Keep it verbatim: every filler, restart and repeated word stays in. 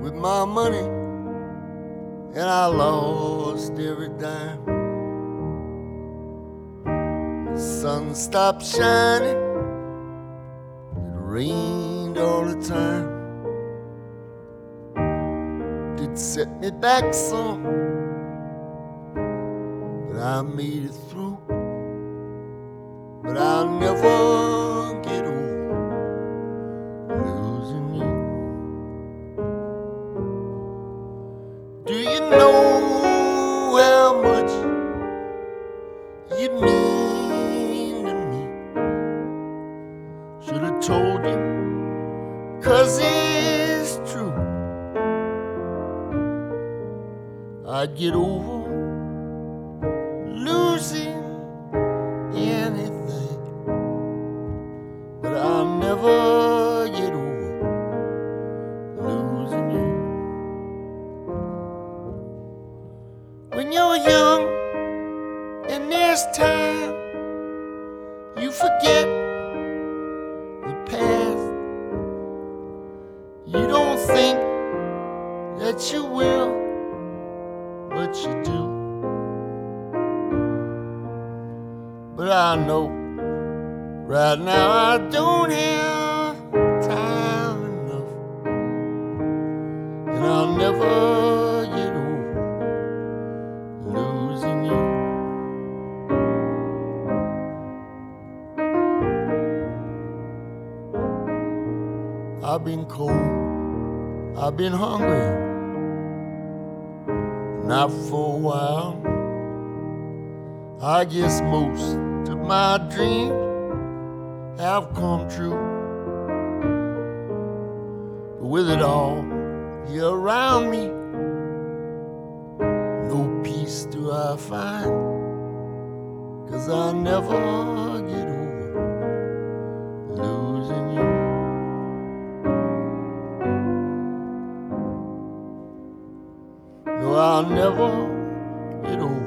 with my money, and I lost every dime. The sun stopped shining, it rained all the time. It set me back some, but I made it through. But I'll never get over losing you. Do you know how much you mean to me? Should have told you, 'cause it's true. I'd get over losing anything, but I'll never get over losing you. When you're young and there's time, you forget the past. You don't think that you will, but you do. But I know right now I don't have time enough, and I'll never get over losing you. I've been cold, I've been hungry, not for a while. I guess most of my dreams have come true. But with it all here around me, no peace do I find, 'cause I never get over losing you. No, I'll never get over